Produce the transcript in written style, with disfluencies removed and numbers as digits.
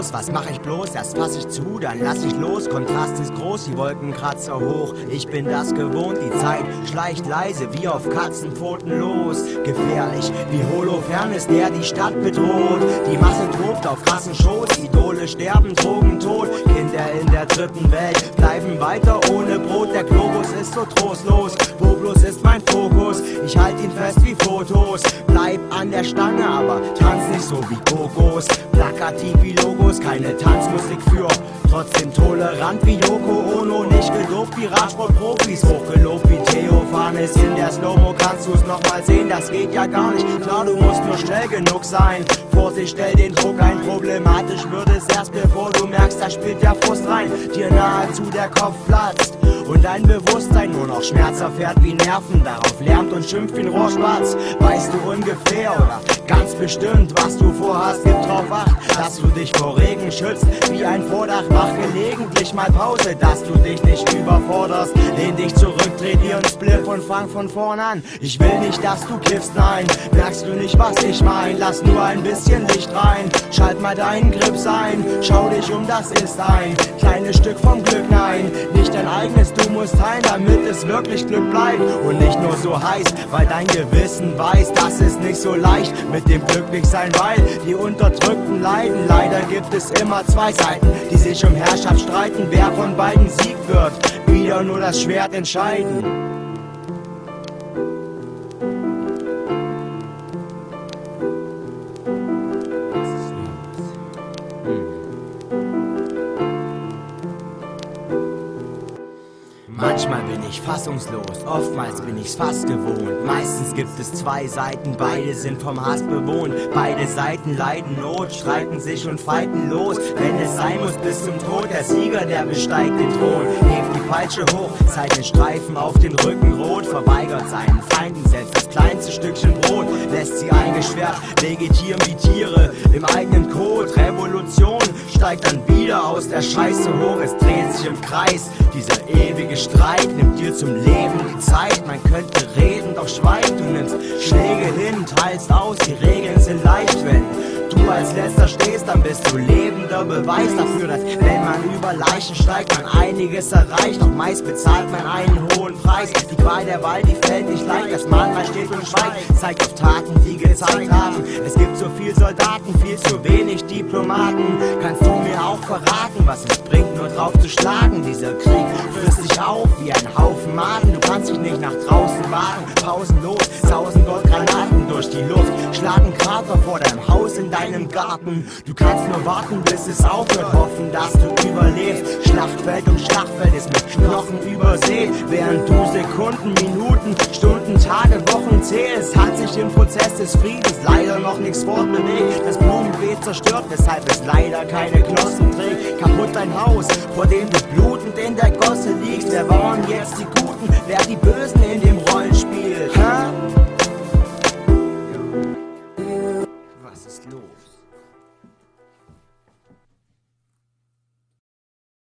los? Was mach ich bloß? Erst fass ich zu, dann lass ich los. Kontrast ist groß, die Wolkenkratzer hoch. Ich bin das gewohnt, die Zeit schleicht leise wie auf Katzenpfoten los. Gefährlich wie Holofernes, der die Stadt bedroht. Die Masse tobt auf krassen Shows, Idole sterben, Drogen tot. Kinder in der dritten Welt bleiben weiter ohne Brot. Der Globus ist so trostlos, wo bloß ist mein Fokus? Ich halt ihn fest wie Fotos, bleib an der Stange, aber tanz nicht so wie Kokos. Plakativ wie Logos, keine Tanzmusik für trotzdem tolerant wie Yoko Ono. Nicht gedopt wie Radsportprofis, hochgelobt wie Theophanes. In der Slow-Mo kannst du's nochmal sehen, das geht ja gar nicht. Klar, du musst nur schnell genug sein. Vorsicht, stell den Druck ein, problematisch wird es erst, bevor du merkst, da spielt der Frust rein. Dir nahezu der Kopf platzt und dein Bewusstsein nur noch Schmerz erfährt wie Nerven. Darauf lärmt und schimpft wie ein Rohrspatz. Weißt du ungefähr oder ganz bestimmt, was du vorhast, gib drauf Acht, dass du dich vor Regen schützt, wie ein Vordach. Mach gelegentlich mal Pause, dass du dich nicht überforderst. Lehn dich zurück, dreh dir einen Spliff und fang von vorn an. Ich will nicht, dass du kiffst, nein, merkst du nicht, was ich mein? Lass nur ein bisschen Licht rein, schalt mal deinen Grips ein. Schau dich um, das ist ein kleines Stück vom Glück, nein, nicht dein eigenes, du musst teilen, damit es wirklich Glück bleibt. Und nicht nur so heiß, weil dein Gewissen weiß, das ist nicht so leicht mit dem Glücklichsein, weil die Unterdrückten leiden. Leider gibt es immer zwei Seiten, die sich um Herrschaft streiten. Wer von beiden siegt, wird wieder nur das Schwert entscheiden. Manchmal bin ich fassungslos, oftmals bin ich's fast gewohnt. Meistens gibt es zwei Seiten, beide sind vom Hass bewohnt. Beide Seiten leiden Not, streiten sich und fighten los. Wenn es sein muss, bis zum Tod, der Sieger, der besteigt den Thron. Hebt die Peitsche hoch, zeigt den Streifen auf den Rücken rot. Verweigert seinen Feinden selbst das kleinste Stückchen Brot. Lässt sie eingesperrt, vegetieren wie Tiere im eigenen Kot. Revolution steigt dann wieder aus der Scheiße hoch. Es dreht sich im Kreis, dieser ewige Streit nimmt dir zum Leben die Zeit. Man könnte reden, doch schweig, du nimmst Schläge hin, teilst aus, die Regeln sind leicht. Wenn du als Letzter stehst, dann bist du lebender Beweis dafür, dass wenn man über Leichen steigt, man einiges erreicht. Doch meist bezahlt man einen hohen Preis. Die Qual der Wahl, die fällt nicht leicht, das Mantra steht und schweigt, zeigt auf Taten, die gezeigt haben. Es gibt so viel Soldaten, viel zu wenig Diplomaten. Kannst du mir auch verraten, was es bringt, nur drauf zu schlagen? Dieser Krieg frisst dich auf wie ein Haufen Maden. Du kannst dich nicht nach draußen wagen, pausenlos sausen dort Granaten durch die Luft, schlagen Krater vor deinem Haus in deinem Garten. Du kannst nur warten, bis es aufhört, hoffen, dass du überlebst. Schlachtfeld um Schlachtfeld ist mit Knochen übersät, während du Sekunden, Minuten, Stunden, Tage, Wochen zählst. Hat sich im Prozess des Friedens leider noch nichts fortbewegt. Das Blumenbeet zerstört, weshalb es leider keine Knospen trägt. Kaputt dein Haus, vor dem du blutend in der Gosse liegst. Wer waren jetzt die Guten, wer die Bösen in dem